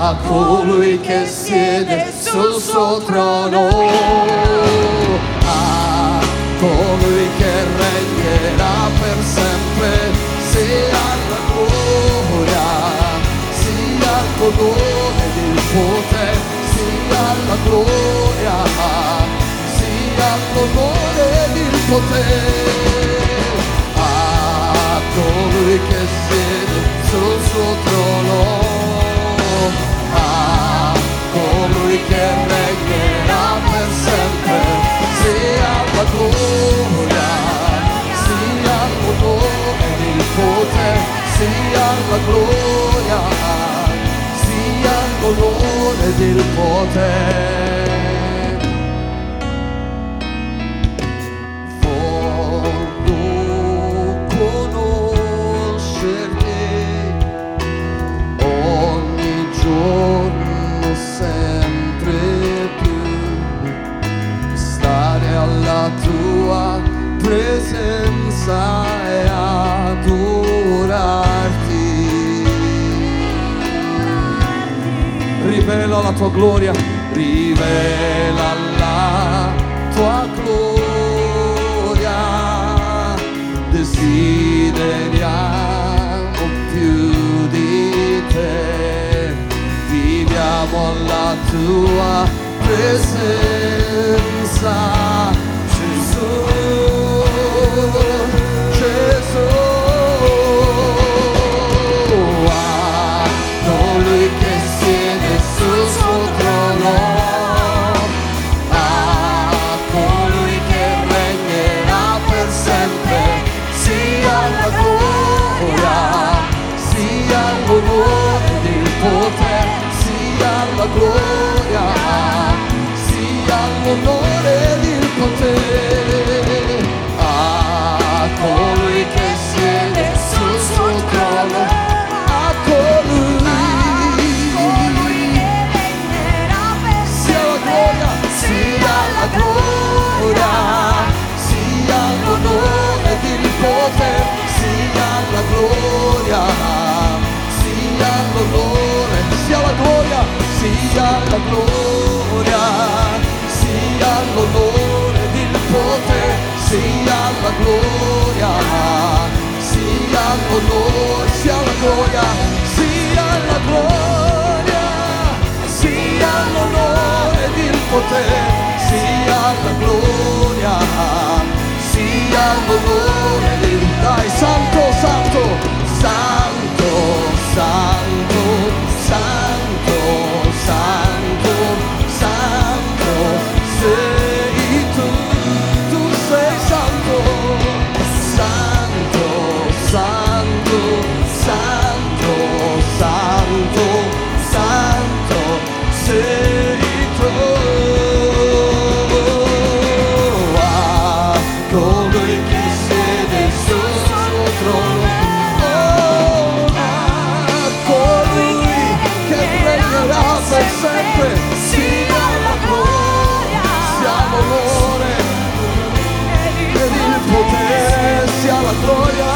a colui che siede sul suo trono, a colui che regnerà per sempre, sia la gloria, sia l'onore ed il potere, sia la gloria, sia l'onore ed il potere, a colui che siede sul suo trono, a colui che regnerà per sempre, sia la gloria, sia l'onore ed il potere, sia la gloria, sia l'onore ed il potere. Tua presenza e adorarti, rivela la tua gloria, rivela la tua gloria, desideriamo più di te, viviamo alla tua presenza. Gesù, a colui che siede sul suo trono, a colui che regnerà per sempre, sia la gloria, sia l'onore ed il potere, sia la gloria, sia l'onore ed il potere, a colui che siede sul suo trono, a colui che regnerà per sempre, sia la gloria, sia l'onore ed il potere, sia la gloria, sia l'onore, sia la gloria, sia la gloria, sia l'onore ed il potere, sia la gloria, sia l'onore, sia la gloria, sia la gloria, sia l'onore ed il potere, sia la gloria, sia l'onore ed il, dai, santo, santo, santo, santo, santo, santo, santo, sei tu, tu sei santo, santo, santo, santo, santo, santo, sei tu, a colui che siede sul suo trono, a colui che regnerà per sempre, sia la gloria, sia l'onore ed il potere, sia la gloria,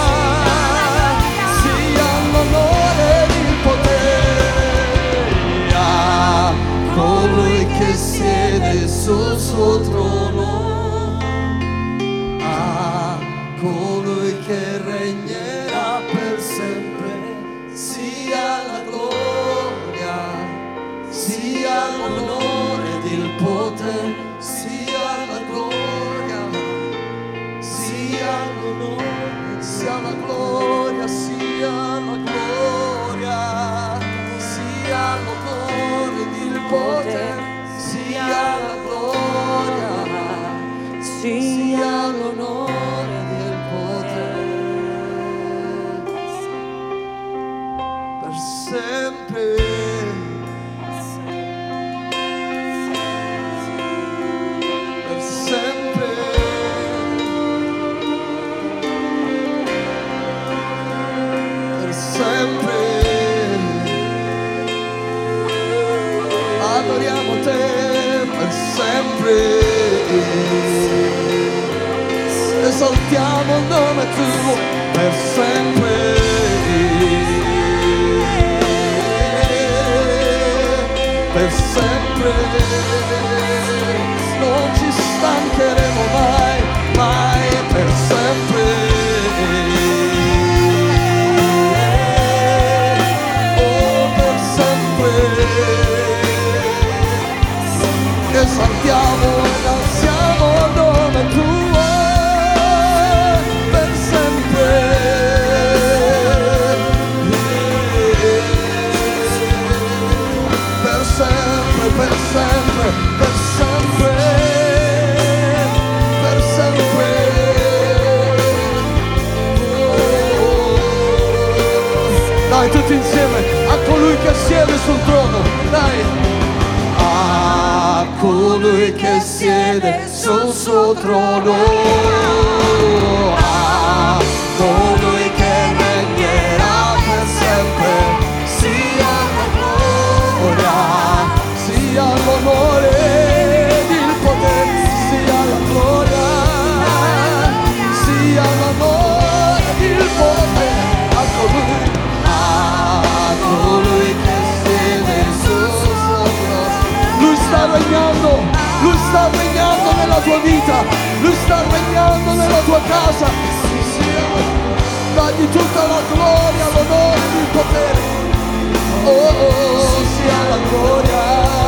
sia l'onore ed il potere, a colui che siede sul suo trono, a colui che regnerà per sempre, sia la gloria, sia l'onore ed il potere, sia la gloria, sia l'onore, sia la gloria, sia la gloria, sia l'onore ed il potere, sia la gloria, sia l'onore ed il potere, per sempre. Adoriamo te per sempre, esaltiamo il nome tuo per sempre. per sempre. Non ci stancheremo mai, mai per sempre. Oh, per sempre. Esaltiamo e innalziamo il nome tuo per sempre. Per sempre, per sempre, per sempre, per sempre. Dai, tutti insieme, a colui che siede sul trono, dai. A colui che siede sul suo trono, a colui che regnerà per sempre, sia la gloria, sia l'onore ed il potere, sia la gloria, sia l'onore ed il potere a colui che siede sul suo trono. Lui sta regnando nella tua vita, lui sta regnando nella tua casa. Dagli tutta la gloria, l'onore e il potere. Oh, sia la gloria,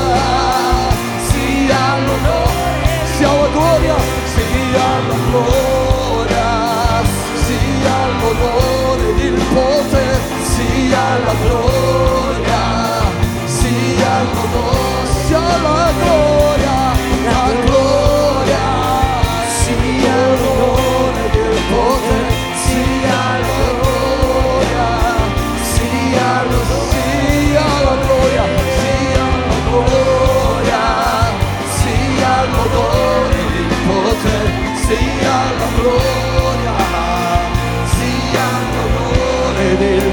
sia l'onore, sia la gloria, sia la gloria, sia l'onore e il potere, sia la gloria, sia l'onore, sia la gloria, la gloria, sia l'onore e il potere, sia la gloria, sia la gloria, sia la gloria, sia l'onore e il potere, sia la gloria, sia l'onore ed il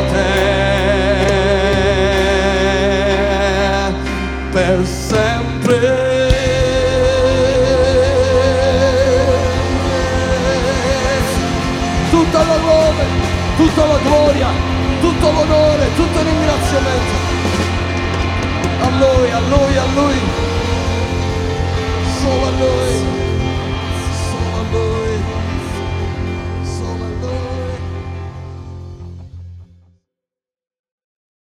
potere per sempre. Tutta la lode, tutta la gloria, tutto l'onore, tutto il ringraziamento a Lui, a Lui, a Lui.